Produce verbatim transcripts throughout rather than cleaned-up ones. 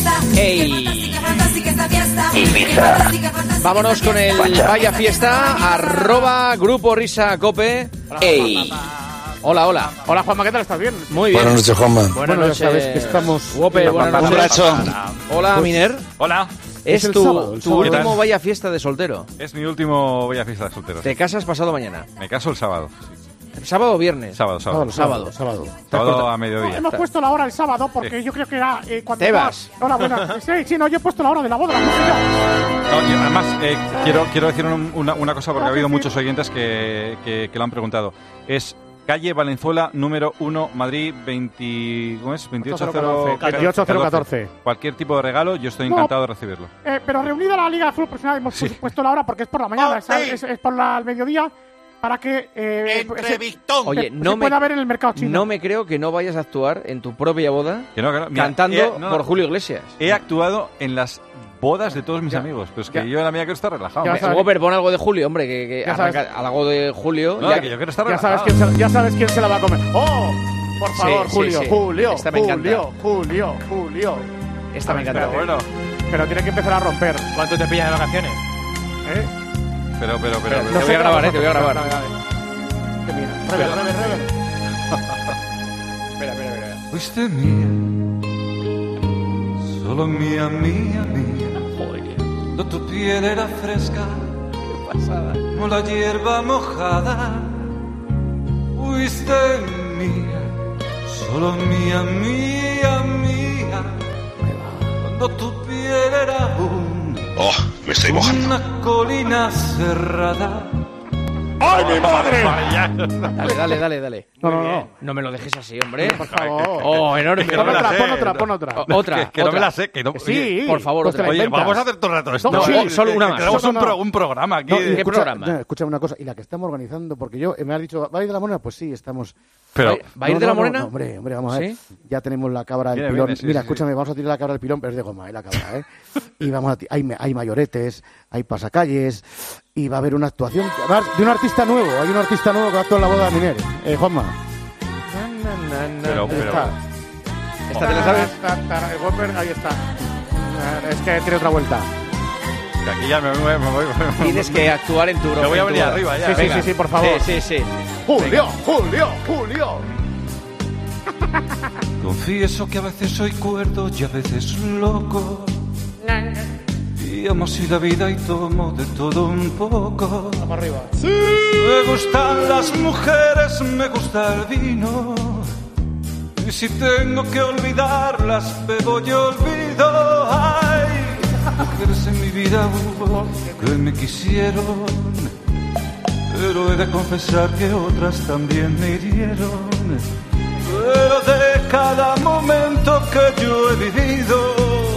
¡Ey! Ibiza. Vámonos con el Vaya Fiesta, arroba Grupo Risa Cope. ¡Ey! Hola, hola. Hola, Juanma, ¿qué tal? ¿Estás bien? Muy bien. Buenas noches, Juanma. Buenas Bueno, noches. ya sabes que estamos... Wope, buenas noches. Un abrazo. Hola, Pues, Miner. Hola. Es, Es el tu, sábado, el tu sábado. último Vaya Fiesta de soltero. Es mi último Vaya Fiesta de solteros. Te casas pasado mañana. Me caso el sábado. ¿Sábado o viernes? Sábado, sábado. Sábado. Sábado. Sábado a No, mediodía. hemos puesto la hora el sábado porque yo creo que era eh, cuando... Te va- vas. Hola, buenas. Sí, sí, no, yo he puesto la hora de la boda. La puse yo. No, y además, eh, quiero, quiero decir un- una, una cosa porque ha habido muchos oyentes que, que, que lo han preguntado. Es calle Valenzuela, número uno, Madrid, veinte, ¿cómo es? veintiocho cero catorce. Cualquier tipo de regalo, yo estoy No. encantado de recibirlo. Eh, pero reunida la Liga de Fútbol Profesional hemos Sí. puesto la hora porque es por la mañana, Oh, es, sí. es- es por la, al mediodía, para que... Eh, Entrevistón. se, Oye, se no me, pueda ver en el mercado chino. no me creo que no vayas a actuar en tu propia boda Que no, que no. Mira, cantando he- no, por no. Julio Iglesias. He actuado en las bodas de todos mis amigos. Pero es que Ya. yo en la mía quiero estar relajado. Ya hombre. sabes. Whopper, pon algo de Julio, hombre, que, que Ya sabes. arranca algo de Julio. No, ya- que yo quiero estar Ya sabes, relajado. quién se, ya sabes quién se la va a comer. ¡Oh! Por favor, Sí, sí, Julio, sí. Julio, Esta me encanta. Julio, Julio, Julio. Esta me encanta. Pero bueno, Pero tiene que empezar a romper. ¿Cuánto te pillas de vacaciones? ¿Eh? pero, pero, pero. Te pero- voy a grabar, eh, te voy a grabar. Dale, dale. Que mira, rever, rever, rever. Espera, espera, espera. Fuiste mía, solo mía, mía, mía. Cuando tu piel era fresca, como la hierba mojada. Fuiste mía, solo mía, mía, mía. Cuando tu piel era un, Oh, me estoy mojando. una colina cerrada. ¡Ay, mi madre! Dale, dale, dale, dale. No, no, no. No me lo dejes así, hombre. Por favor. Oh, enorme. Que no Pon me la otra, sé. pon otra, pon otra. O- otra, Que, que no otra. me la sé. Que no, Sí, oye, por favor, pues te otra. la Oye, inventas. vamos a hacer todo el rato esto. No, sí, ¿eh? solo una Que más. Tenemos un, No, pro- no. un programa aquí. No, y de- ¿Qué escucha, programa? no, escúchame una cosa, y la que estamos organizando, porque yo eh, me has dicho, ¿va a ir de la Morena? Pues sí, estamos. Pero, ¿Va a ir No, de la no, no, Morena? no, hombre, hombre, vamos a ver. ¿Sí? Ya tenemos la cabra del Viene, pilón. viene, sí, Mira, sí, escúchame, vamos a tirar la cabra del pilón, pero es de goma, ¿eh? La cabra, ¿eh? Y vamos a ti- hay, hay mayoretes, hay pasacalles, y va a haber una actuación además, de un artista nuevo. Hay un artista nuevo que actúa en la boda de Miner. Eh, Juanma. pero, Ahí pero. está. ¿Esta te la sabes? Ta, ta, ta, el Whopper, ahí está. Es que tiene otra vuelta. Que aquí ya me, me, me voy. me- Tienes que actuar en tu Me voy a en tu venir boda. arriba ya. Sí, sí, Venga. sí, sí, por favor. Sí, sí, sí. Julio, Julio, Julio. Confieso que a veces soy cuerdo y a veces loco. Y amo así la vida y tomo de todo un poco. Vamos arriba. Me gustan las mujeres, me gusta el vino. Y si tengo que olvidarlas, bebo y olvido. Ay, mujeres en mi vida hubo que me quisieron. Pero he de confesar que otras también me hirieron. Pero de cada momento que yo he vivido,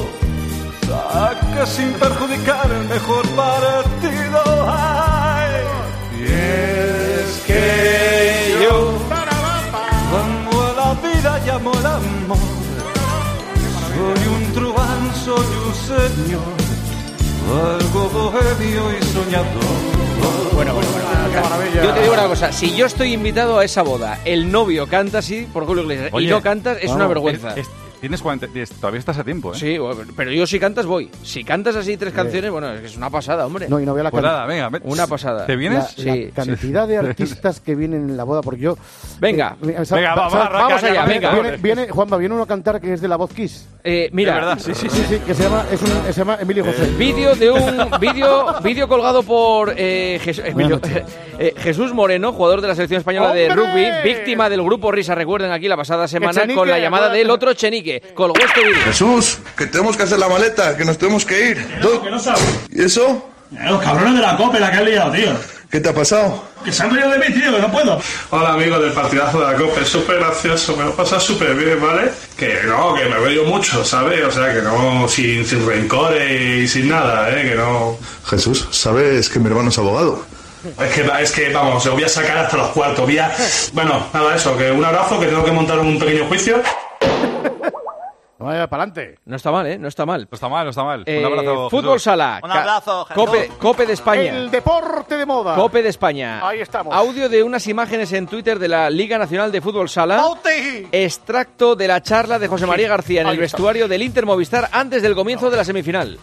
saca sin perjudicar el mejor partido. Ay, y es que yo amo a la vida y amo el amor. Soy un truán, soy un señor, algo bohemio y soñador. Bueno, bueno, bueno. Qué maravilla. Yo te digo una cosa, si yo estoy invitado a esa boda, el novio canta así por Julio Iglesias y Oye, no cantas, es una vamos, vergüenza. Es- es- tienes cuarenta, tienes- todavía estás a tiempo, ¿eh? Sí, bueno, pero yo si cantas voy. Si cantas así tres canciones, bueno, es que es una pasada, hombre. No, y no veo la Pues can- nada, venga. ve- Una pasada. ¿Te la, vienes? la Sí, cantidad de artistas que vienen en la boda, porque yo... Venga. eh, ¿sabes- Venga, va, sabes- va, arranca vamos ya, allá, con venga. esto. Viene, viene, Juanma, viene uno a cantar que es de la voz Kiss. Eh, mira, De verdad, sí, sí, Sí, sí. sí, que se llama, es un, se llama Emilio José. vídeo de un vídeo vídeo colgado por eh, Jes- Emilio- noches. eh, Jesús Moreno, jugador de la selección española de ¡Hombre! rugby, víctima del grupo Risa, recuerden aquí la pasada semana Echenique, con la llamada acuérdate. del otro Chenique. Colgó este vídeo. Jesús, que tenemos que hacer la maleta, que nos tenemos que ir. Que no sabes. ¿Y eso? Los cabrones de la COPE la que han liado, tío. ¿Qué te ha pasado? Que se han venido de mí, tío, que no puedo. Hola amigos del partidazo de la COPE, es súper gracioso, me lo pasa súper bien, ¿vale? Que no, que me veo mucho, ¿sabes? O sea, que no, sin, sin rencores y sin nada, ¿eh? Que no... Jesús, ¿sabes que mi hermano es abogado? Es que, es que vamos, lo voy a sacar hasta los cuartos, voy a... Bueno, nada, eso, que un abrazo, que tengo que montar un pequeño juicio. Vaya, para adelante. No está mal, ¿eh? No está mal. No está mal, no está mal. Eh, Un abrazo, Fútbol Jesús. Sala. Un abrazo, Jesús. Cope, Cope de España. El deporte de moda. Cope de España. Ahí estamos. Audio de unas imágenes en Twitter de la Liga Nacional de Fútbol Sala. ¡Bauti! Extracto de la charla de José María García en el Ahí está. vestuario del Inter Movistar antes del comienzo de la semifinal.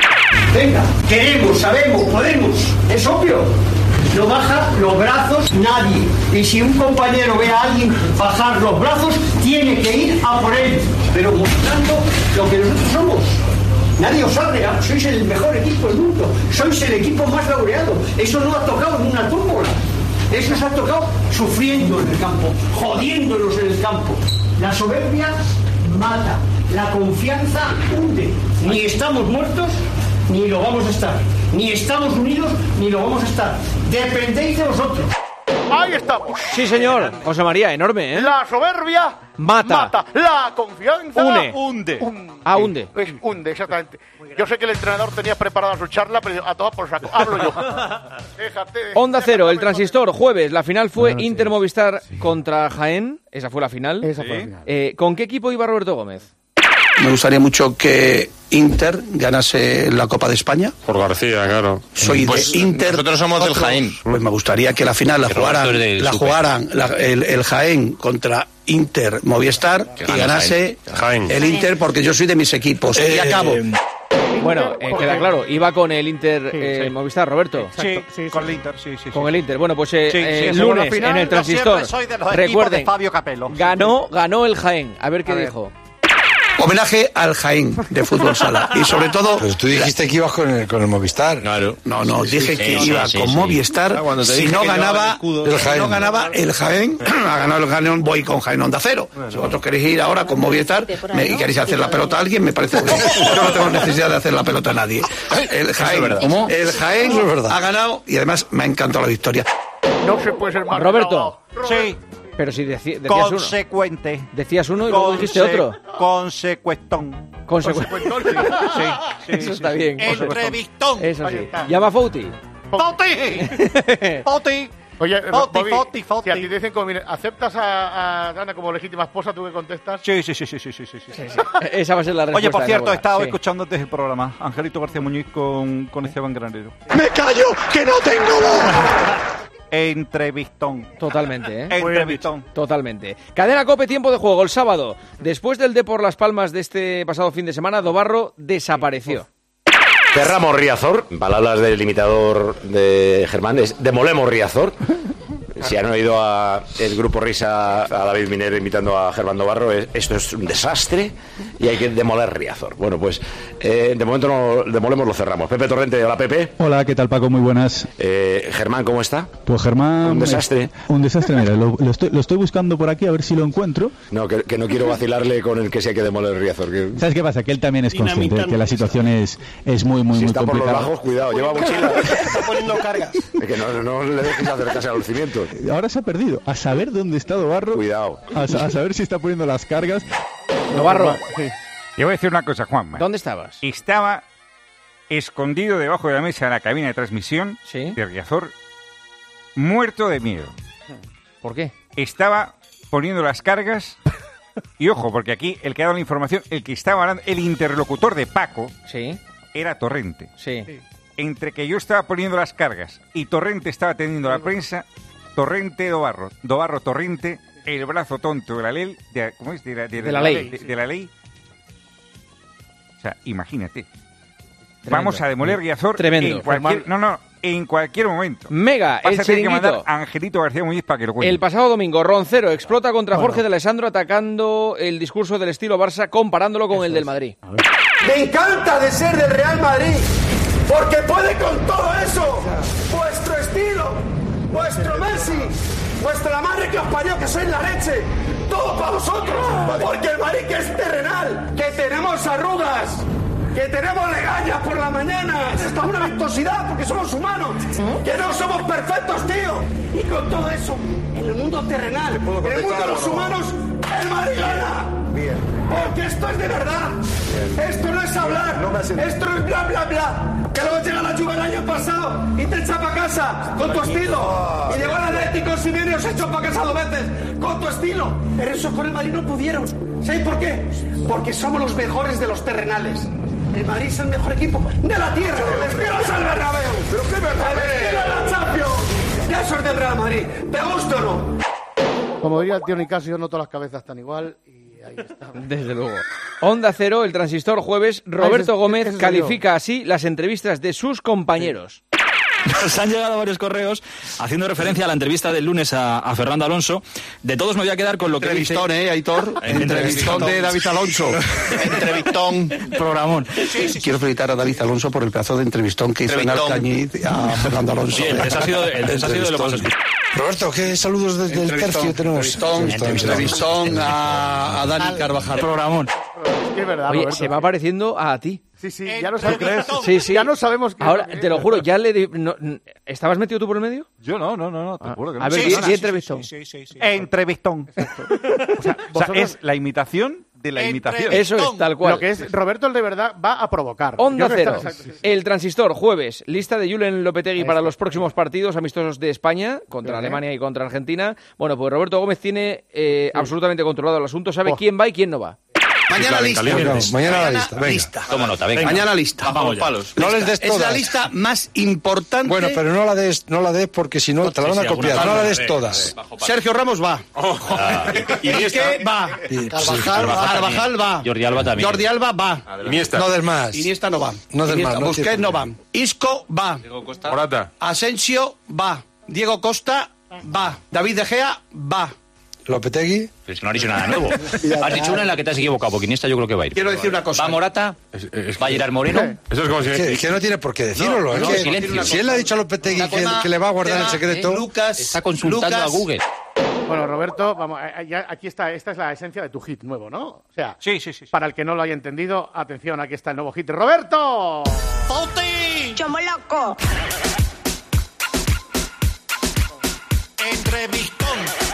Venga, queremos, sabemos, podemos. Es obvio. No baja los brazos nadie. Y si un compañero ve a alguien bajar los brazos, tiene que ir a por él. Pero mostrando lo que nosotros somos. Nadie os ha regalado. Sois el mejor equipo del mundo. Sois el equipo más laureado. Eso no ha tocado en una tómbola. Eso se ha tocado sufriendo en el campo, jodiéndonos en el campo. La soberbia mata. La confianza hunde. Ni estamos muertos, ni lo vamos a estar. Ni estamos unidos, ni lo vamos a estar. Dependéis de vosotros. Ahí estamos. Sí, señor. José María, enorme, ¿eh? La soberbia Mata. mata. La confianza Une. Hunde. hunde. Ah, hunde. Es hunde, exactamente. Yo sé que el entrenador tenía preparada su charla, pero a todas por saco. Hablo yo. Déjate. Onda Cero, el déjame transistor, jueves. La final fue Bueno, sí. Inter Movistar contra Jaén. Esa fue la final. Esa fue la final. Eh, ¿Con qué equipo iba Roberto Gómez? Me gustaría mucho que Inter ganase la Copa de España. Por García, claro. Soy Pues de Inter. nosotros somos del Jaén. Pues me gustaría que la final la Que Roberto jugaran, es del la Super. jugaran la- el, el Jaén contra Inter Movistar Que y gane ganase Jaén. el Inter porque yo soy de mis equipos. y acabo. Bueno, eh, queda claro, iba con el Inter eh, sí. Movistar, Roberto. Sí, sí, con sí. el Inter, sí, sí. Con sí. el Inter. Bueno, pues eh, Sí, sí, eh, según la lunes final, en el yo transistor. siempre soy de los equipos Recuerden, de Fabio Capello. ganó, ganó el Jaén. A ver qué A ver. dijo. Homenaje al Jaén de Fútbol Sala. Y sobre todo. Pero tú dijiste que ibas con el, con el Movistar. Claro. No, no, dije sí, que sí, iba sí, con sí. Movistar. Ah, cuando te Si dije no que llevaba ganaba, el escudo. si El Jaén. no ganaba el Jaén, ha ganado el Jaén, voy con Jaén Onda Cero. Si vosotros queréis ir ahora con Movistar me- y queréis hacer la pelota a alguien, me parece bien. Yo no tengo necesidad de hacer la pelota a nadie. El Jaén, ¿Cómo? el Jaén Eso es verdad. ha ganado y además me ha encantado la victoria. No se puede ser más. Roberto. Sí, Pero si deci- decías uno. consecuente. Decías uno y luego dijiste Conse- otro. Consecuentón. Consecuente. Sí, sí, Eso sí, está sí. bien. Entrevistón. Eso sí. Llama a Fouti. ¡Foti! ¡Foti! Oye, Foti, Bobby, foti, foti. si a ti te dicen como, mire, ¿aceptas a, a Ana como legítima esposa? ¿Tú qué contestas? Sí, sí, sí, sí, sí, sí, sí, sí. Esa va a ser la respuesta. Oye, por de la cierto, boda. he estado Sí. escuchando antes el programa. Angelito García Muñiz con, con Esteban Granero. ¡Me callo, que no tengo voz! Entrevistón. Totalmente, ¿eh? Entrevistón. Totalmente. Cadena Cope, tiempo de juego. El sábado, después del Depor Las Palmas de este pasado fin de semana, Dobarro desapareció. Cerramos Riazor, en palabras del imitador de Germán, es demolemos Riazor. Si han oído a el grupo Risa, a David Minero imitando a Germán Dobarro, es- esto es un desastre y hay que demoler Riazor. Bueno, pues eh, de momento no demolemos, lo cerramos. Pepe Torrente, hola Pepe. Hola, ¿qué tal Paco? Muy buenas. Eh, Germán, ¿cómo está? Pues Germán... Un desastre. eh, un desastre, mira, lo, lo estoy, lo estoy buscando por aquí a ver si lo encuentro. No, que, que no quiero vacilarle con el que sí hay que demoler Riazor. Que, ¿Sabes qué pasa? Que él también es consciente de que la situación es, es muy, muy, si muy está por los complicada. bajos, cuidado, lleva mochila. Está poniendo cargas. Es que no, no le dejes acercarse a los cimientos. Ahora se ha perdido. A saber dónde está Dobarro. Cuidado. A, sa- a saber si está poniendo las cargas. Dobarro, Yo voy a decir una cosa, Juanma. ¿dónde estabas? Estaba escondido debajo de la mesa de la cabina de transmisión Sí. de Riazor, muerto de miedo. ¿Por qué? Estaba poniendo las cargas y ojo, porque aquí el que ha dado la información, el que estaba hablando, el interlocutor de Paco, Sí, era Torrente. sí. Entre que yo estaba poniendo las cargas y Torrente estaba teniendo la prensa, Torrente Dobarro, Dobarro Torrente, el brazo tonto de la ley, de, ¿cómo es? De la, De la ley. De, de la ley. O sea, imagínate. Vamos a demoler Riazor Tremendo. en cualquier, no, no, en cualquier momento. Mega, Vas el a tener que mandar chiringuito. a Angelito García Muñiz para que lo cuente. El pasado domingo, Roncero explota contra Jorge de Alessandro atacando el discurso del estilo Barça, comparándolo con el del Madrid. Me encanta de ser del Real Madrid, porque puede con todo eso. Vuestro estilo, vuestro Messi, vuestra la madre que os parió, que sois la leche. Todo para vosotros, porque el Madrid que es terrenal, que tenemos arrugas, que tenemos legañas por la mañana, hasta una ventosidad, porque somos humanos, que no somos perfectos, tío. Y con todo eso, en el mundo terrenal, en el mundo de los humanos, el Madrid gana. Bien. Porque esto es de verdad. Bien. Esto no es hablar. No esto es bla, bla, bla. Que luego llega la lluvia el año pasado y te echa para casa con tu estilo. Oh, y llegó el Atlético Simeone y os echó para casa dos veces con tu estilo. Pero eso con el Madrid no pudieron. ¿Sabéis por qué? Porque somos los mejores de los terrenales. El Madrid es el mejor equipo de la tierra. ¡Despídanos al Bernabéu! ¡Pero qué Bernabéu! la Champions! ¡Ya eso es del Real Madrid! ¿Te gusta o no? Como diría el tío Nicasio, no todas las cabezas están igual y ahí está. Desde luego. Onda Cero, el Transistor, jueves. Roberto Ay, Gómez ese es califica así las entrevistas de sus compañeros. Nos han llegado varios correos haciendo referencia a la entrevista del lunes a, a Fernando Alonso. De todos me voy a quedar con lo que Entrevistón, dice... ¿eh, Aitor? Entrevistón de David Alonso. Entrevistón. Programón. Sí, sí, Quiero felicitar a David Alonso por el pedazo de entrevistón que hizo en Alcañiz a Fernando Alonso. Bien, ese ha sido, ese ha sido de lo más escuchado. Roberto, ¿qué saludos desde el tercio tenemos? Entrevistón, entrevistón a, a Dani Carvajal. Programón. Es que es verdad, Oye, Roberto. se va pareciendo a ti. Sí, sí, ya no sabemos. Sí, sí. Ya no sabemos qué. Ahora, te lo juro, ya le... di- no, ¿estabas metido tú por el medio? Yo no, no, no, no te juro que no. A ver, Sí, di, sí, di sí, entrevistón. sí, sí, sí, sí. Entrevistón. O sea, o sea, es la imitación de la imitación. Eso es, tal cual. Lo que es, Roberto el de verdad va a provocar. Onda Yo creo Cero, que está- exacto. el Transistor, jueves, lista de Julen Lopetegui para los próximos partidos amistosos de España, contra Bien. Alemania y contra Argentina. Bueno, pues Roberto Gómez tiene eh, absolutamente controlado el asunto, sabe Oh. quién va y quién no va. Mañana lista. Mañana la lista. Venga. lista. Toma nota, venga. Mañana lista. Vamos ya. palos. No les des Es la todas. lista más importante. Bueno, pero no la des, no la des porque si no te la van a sí, copiar. alguna No la vez, des todas. Sergio Ramos va. Y Iniesta va. Sí, Carvajal, Carvajal va. Jordi Alba también. Jordi Alba va. Iniesta. No des más. Iniesta no va. No des Iniesta. más, no Busquets tiene no por va. qué. Isco va. Morata. Asensio va. Diego Costa va. David De Gea va. Lopetegui. Es que no has dicho nada nuevo. Has dicho una en la que te has equivocado, porque Iniesta yo creo que va a ir. Quiero decir una cosa. Va Morata, va a Gerard Moreno. Eso es como si... Que, que no tiene por qué decirlo. No, es no, que, silencio. si él le ha dicho a Lopetegui Una que, cosa, que le va a guardar el tema, secreto... eh, Lucas, Está consultando Lucas, a Google. Bueno, Roberto, vamos, eh, ya aquí está, esta es la esencia de tu hit nuevo, ¿no? O sea, Sí, sí, sí. sí. para el que no lo haya entendido, atención, aquí está el nuevo hit. ¡Roberto! ¡Chomo loco! Entrevistón.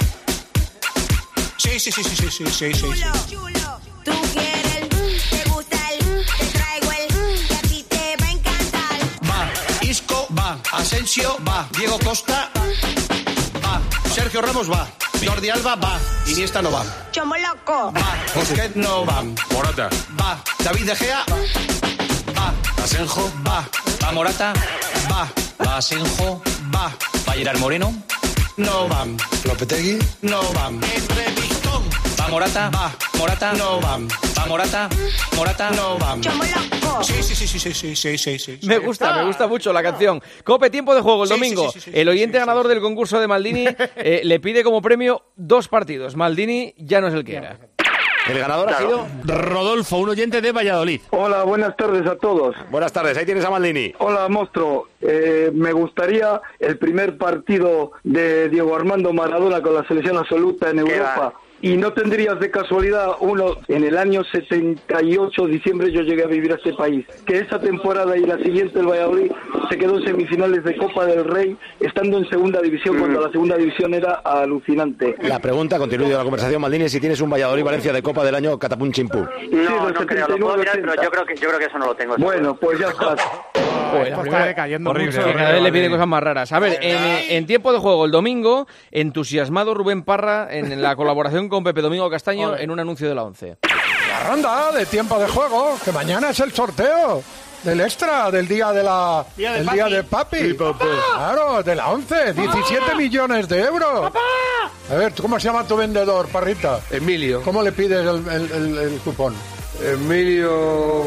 Sí, sí, sí, sí, sí, sí, sí, sí. Chulo, tú quieres el, te gusta el, te traigo el, que a ti te va a encantar. va. Isco va. Asensio va. Diego Costa va. Sergio Ramos va. Jordi Alba va. Iniesta no va. Chomo loco. Va. Busquets no va. Morata. Va. David De Gea va. Asenjo. Va. Va Morata. Va. Va Asenjo. Va. Va Gerard Moreno. No va. Lopetegui. No va. Entrevistón. Va Morata. Va. Morata. No va. Va Morata. Morata. No va. Chomo loco. Sí, sí, sí, sí, sí, sí, sí, sí, sí. Me gusta, me gusta mucho la canción. Cope, tiempo de juego el Sí, sí, domingo. sí, sí, sí, el oyente sí, sí, ganador sí. del concurso de Maldini eh, le pide como premio dos partidos. Maldini ya no es el que era. El ganador ha sido... Rodolfo, un oyente de Valladolid. Hola, buenas tardes a todos. Buenas tardes, ahí tienes a Maldini. Hola, monstruo. Eh, me gustaría el primer partido de Diego Armando Maradona con la selección absoluta en Europa. Y no tendrías de casualidad uno, en el año setenta y ocho, diciembre, yo llegué a vivir a este país, que esa temporada y la siguiente el Valladolid se quedó en semifinales de Copa del Rey, estando en segunda división, cuando la segunda división era alucinante. La pregunta, continúo de la conversación, Maldini, si tienes un Valladolid-Valencia de Copa del año Catapum Chimpú. No, no creo, lo puedo mirar, pero yo creo que, yo creo que eso no lo tengo. Bueno, pues ya está. Joder, la primera- decayendo horrible, mucho. que cada vez le pide cosas más raras. A ver, en, en tiempo de juego el domingo, entusiasmado Rubén Parra en la colaboración con Pepe Domingo Castaño en un anuncio de la ONCE. La ronda de tiempo de juego, que mañana es el sorteo del extra, del día de la Día del del papi. día de papi. Claro, de la once, diecisiete millones de euros. A ver, ¿cómo se llama tu vendedor, Parrita? Emilio. ¿Cómo le pides el, el, el- el cupón? Emilio...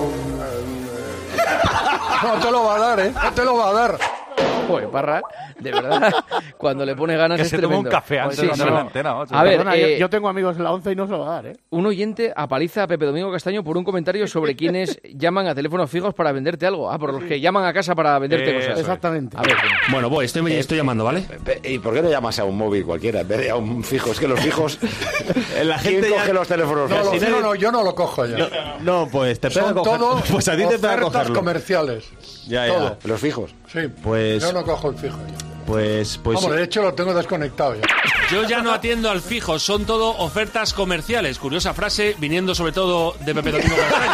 No te lo va a dar, ¿eh? No te lo va a dar. Joder, Parra, de verdad, cuando le pone ganas Que es se toma tremendo. un café antes Sí, de andar sí. en la antena, macho. A ver, Perdona, yo, eh, yo tengo amigos en la once y no se lo va a dar, ¿eh? un oyente apaliza a Pepe Domingo Castaño por un comentario sobre quienes llaman a teléfonos fijos para venderte algo. Ah, por los que llaman a casa para venderte Eh, cosas. Exactamente. A ver, Bueno, voy, estoy, estoy llamando, ¿vale? Pe- ¿Y por qué no llamas a un móvil cualquiera en vez de a un fijo? Es que los fijos... La ¿Quién gente ya- coge los teléfonos? No, lo si fijo nadie- no, yo no lo cojo ya. No, pues te pega Son coger- todo Pues a ti te pega ofertas cogerlo. comerciales. Ya, ya. Todo. Los fijos. Sí, Pues- yo no cojo el fijo. Pues, pues. Vamos, de hecho lo tengo desconectado ya. Yo ya no atiendo al fijo, son todo ofertas comerciales. Curiosa frase, viniendo sobre todo de Pepe Domingo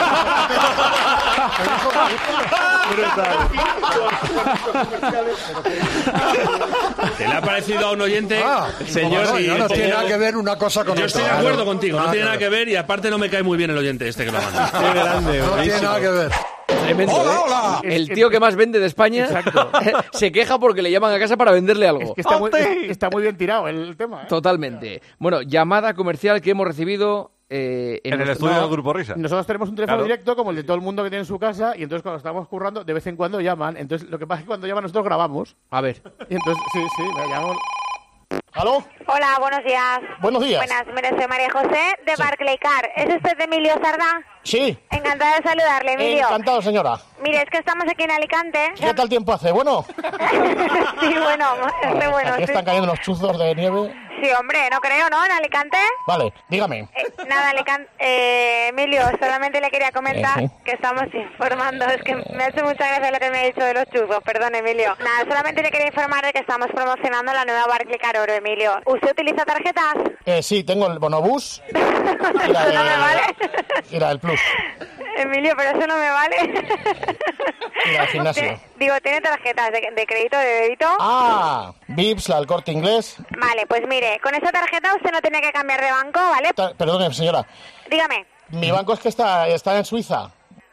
¿Te le ha parecido a un oyente? Ah, señor, no, y no, no tiene nada que ver una cosa con Yo otra. estoy de acuerdo contigo, no Nada tiene que nada que ver y aparte no me cae muy bien el oyente este que lo manda. Qué grande, No tiene nada que ver. Tremendo, ¡Hola, ¿eh? hola! El tío que más vende de España se queja porque le llaman a casa para venderle algo. Es que está, muy, está muy bien tirado el tema, ¿eh? Totalmente. Bueno, llamada comercial que hemos recibido eh, En el nuestro- estudio no, del Grupo Risa. Nosotros tenemos un teléfono Claro. directo como el de todo el mundo que tiene en su casa y entonces cuando estamos currando de vez en cuando llaman. Entonces lo que pasa es que cuando llaman nosotros grabamos. A ver. Y entonces, sí, sí, me llamamos. ¿Aló? Hola, buenos días. Buenos días. Buenas, mire, soy María José de Barclay Car. ¿Es usted Emilio Sardá? Sí. Encantada de saludarle, Emilio. Encantado, señora. Mire, es que estamos aquí en Alicante. ¿Qué tal tiempo hace? ¿Bueno? Sí, bueno, este bueno, Aquí sí. están cayendo los chuzos de nieve. Sí, hombre, no creo, ¿no? En Alicante. Vale, dígame. Eh, nada, Alicante. Eh, Emilio, solamente le quería comentar Eh, sí. que estamos informando. Es que me ha hecho mucha gracia lo que me ha dicho de los chuzos. Perdón, Emilio. Nada, solamente le quería informar de que estamos promocionando la nueva Barclay Car Oro, Emilio. ¿Usted utiliza tarjetas? Eh, sí, tengo el bonobús y la, Eso no me vale. de, y la del plus. Emilio, pero eso no me vale. Y la del gimnasio. Te- digo, ¿tiene tarjetas de, de crédito, de débito? Ah, Vips, la del Corte Inglés. Vale, pues mire, con esa tarjeta usted no tiene que cambiar de banco, ¿vale? Ta- Perdone, señora. Dígame. Mi banco es que está, está en Suiza.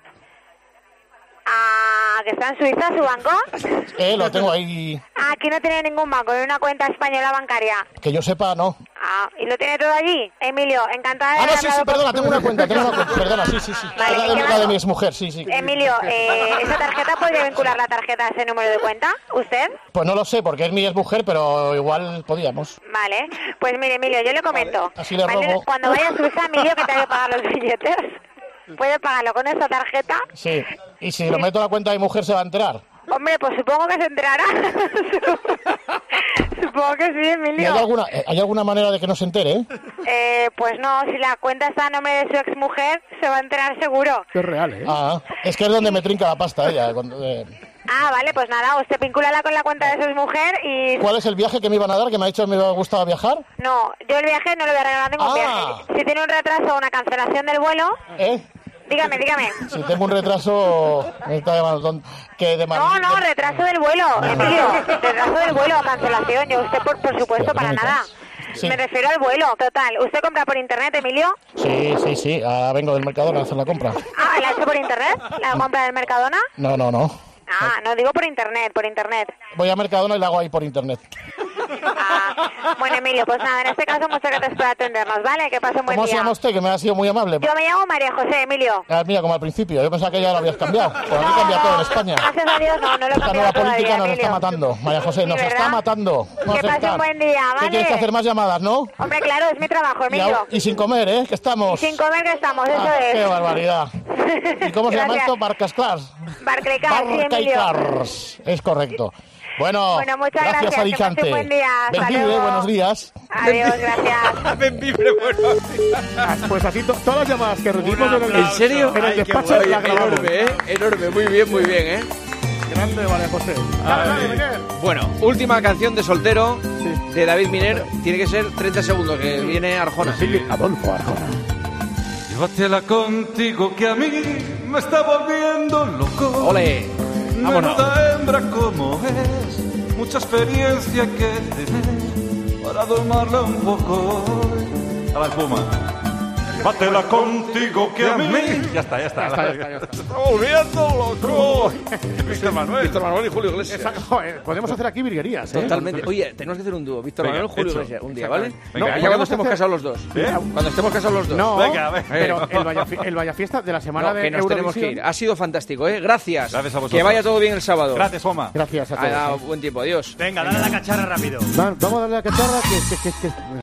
Ah, ¿que está en Suiza su banco? Eh, lo tengo ahí. Ah, aquí no tiene ningún banco, ni una cuenta española bancaria. Que yo sepa, no. Ah, ¿y lo tiene todo allí? Emilio, encantada de Ah, no, haber sí, sí, hablado con- perdona, tengo una cuenta, tengo una cuenta. Perdona, sí, sí, sí. Vale, la, ¿y de, qué la más? de mi exmujer, sí, sí. Emilio, eh, ¿esa tarjeta podría vincular la tarjeta a ese número de cuenta? ¿Usted? Pues no lo sé, porque es mi exmujer, pero igual podíamos. Vale, pues mire, Emilio, yo le comento. así le Vale, robo. Cuando vaya a Suiza, Emilio, que tenga que pagar los billetes, puede pagarlo con esa tarjeta. Sí. Y si lo meto a la cuenta de mi mujer, ¿se va a enterar? Hombre, pues supongo que se enterará. Supongo que sí, ¿Y Emilio. hay alguna, eh, ¿hay alguna manera de que no se entere? Eh? Eh, pues no, si la cuenta está a nombre de su exmujer, se va a enterar seguro. Es real, ¿eh? Ah, es que es donde me trinca la pasta ella. cuando, eh. Ah, vale, pues nada, usted vincúlala con la cuenta de su exmujer y... ¿Cuál es el viaje que me iban a dar? Que me ha dicho que me gustaba viajar. No, yo el viaje no le voy a regalar ningún Ah. viaje. Si tiene un retraso o una cancelación del vuelo... ¿Eh? Dígame, dígame. Si tengo un retraso, me está llamando don- que de No, no, retraso del vuelo, Emilio. Retraso del vuelo o cancelación. Yo usted, por, por supuesto, para nada. Sí. Me refiero al vuelo, total. ¿Usted compra por internet, Emilio? Sí, sí, sí. Ahora vengo del Mercadona a hacer la compra. Ah, ¿la ha hecho por internet? ¿La compra del Mercadona? No, no, no. Ah, no, digo por internet, por internet. Voy a Mercadona y la hago ahí por internet. Ah, bueno, Emilio, pues nada, en este caso muchas gracias por atendernos, ¿vale? Que pase un buen ¿Cómo se día. llama usted? Que me ha sido muy amable. Yo me llamo María José, Emilio. Ah, mira, como al principio. Yo pensaba que ya lo habías cambiado. Pero aquí cambia todo en España. Gracias a Dios, no, no lo he Esta cambiado nueva todavía, política nos Emilio. está matando. María José, nos Sí, está ¿verdad? matando. Nos Que pase está- un buen día, ¿Qué ¿vale? tienes que hacer más llamadas, no? Hombre, claro, es mi trabajo, Y, Emilio. au- y sin comer, ¿eh? Que estamos. Sin comer que estamos, eso Ah, es. ¡Qué barbaridad! ¿Y cómo se llama Gracias. esto? Barcas Cars. Barclay Car, sí, Barclay Emilio. Cars. Es correcto. Bueno, Bueno, muchas gracias, gracias, que Alicante. pase un buen día. Hasta Benvive, luego. buenos días. Adiós, gracias. Benvive, buenos días. Pues así to- todas las llamadas que recibimos en el, ¿En serio? en el Ay, qué despacho guay, la grabamos. enorme, ¿eh? Enorme, muy bien, muy bien, ¿eh? Grande María José. Bueno, última canción de soltero de David Miner. Tiene que ser treinta segundos, que viene Arjona. Sí, Adolfo Arjona. Llévatela contigo que a mí me está volviendo loco. Ole, vámonos. Menuda hembra como es, mucha experiencia que tener para domarla un poco. A la espuma. Llévatela contigo que a mí. Ya está, ya está. Ya está, ya está, ya está. ¡Está volviendo loco! Víctor Manuel. Víctor Manuel y Julio Iglesias. Esa- joder, podemos hacer aquí virguerías, ¿eh? Totalmente. Oye, tenemos que hacer un dúo. Víctor Venga, Manuel, Julio hecho. Iglesias. Un día, ¿vale? Venga, No, ya podemos cuando estemos hacer- casados los dos. ¿Eh? Cuando estemos casados los dos. No, Venga, a ver. pero el Vaya, el Vaya Fiesta de la semana No, de que nos tenemos que Eurovisión. ir. Ha sido fantástico, ¿eh? Gracias. Gracias a vosotros. Que vaya todo bien el sábado. Gracias, Juanma. Gracias a Ha dado todos. buen tiempo. Adiós. Venga, dale a la cacharra rápido. Va- Vamos a darle la cacharra que, que, que, que-